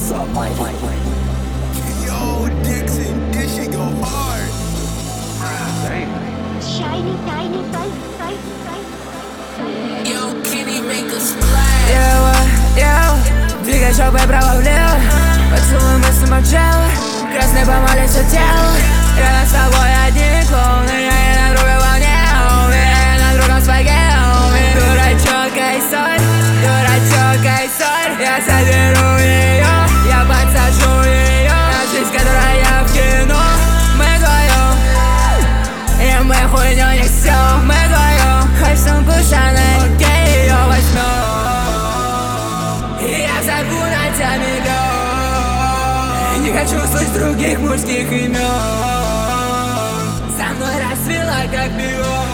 Yo, Dixon, this shit go hard. Shiny, tiny, Yo, Kenny, make a splash. Двигай жопой право-влево, поцелуй мысли молчала. Красной помолись все тело. Рядом с тобой одни клоуны, я и на другой волне. Уверен, на другом своге. Дурачок, ай, соль, дурачок, ай, соль. Я соберу ее, я подсажу ее. На жизнь, которая в кино. Мы вдвоем, и мы хуйню несем. Мы вдвоем, хоть сумку Шанель, окей, ее возьмем. И я зову на тебя миллион. Не хочу слышать других мужских имен. Со мной расцвела как биом.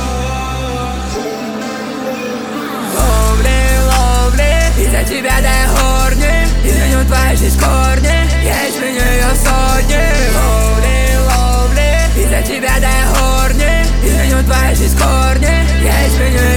Ловли, из-за тебя дай хорни. Изменю твою жизнь корни, я изменю ее сотни. Ловли, из-за тебя дай хорни. Изменю твою жизнь корни, я изменю